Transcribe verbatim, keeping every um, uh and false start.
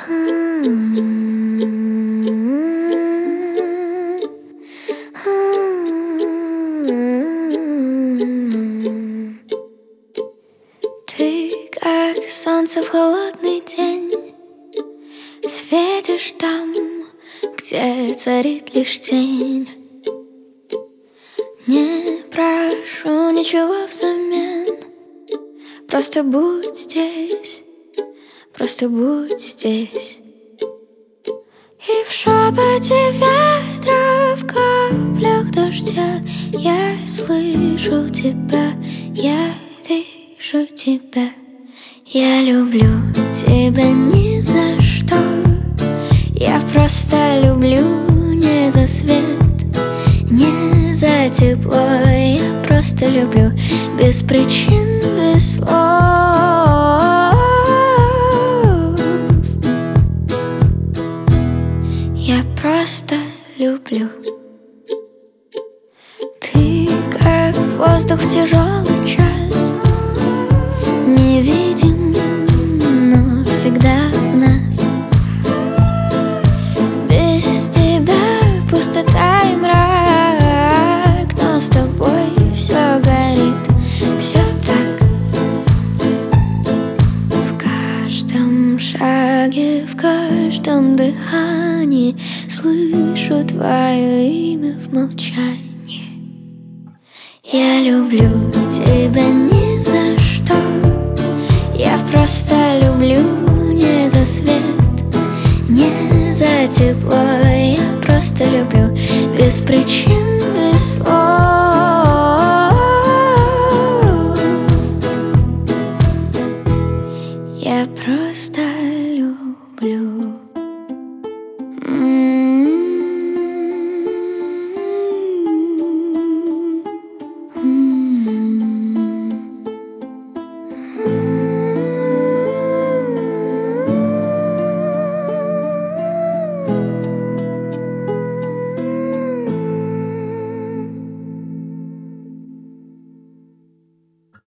Ты как солнце в холодный день, светишь там, где царит лишь тень. Не прошу ничего взамен, просто будь здесь, просто будь здесь. И в шепоте ветра, в каплях дождя я слышу тебя, я вижу тебя. Я люблю тебя ни за что, я просто люблю не за свет, не за тепло. Я просто люблю без причин, без слов. Я просто люблю. Ты как воздух в тяжелый час, невидим, но всегда в нас. Без тебя пустота и мрак, но с тобой все горит, все так. В каждом шаге, в каждом дыхании слышу твое имя в молчании. Я люблю тебя ни за что, я просто люблю не за свет, не за тепло. Я просто люблю без причин, без слов. Я просто люблю.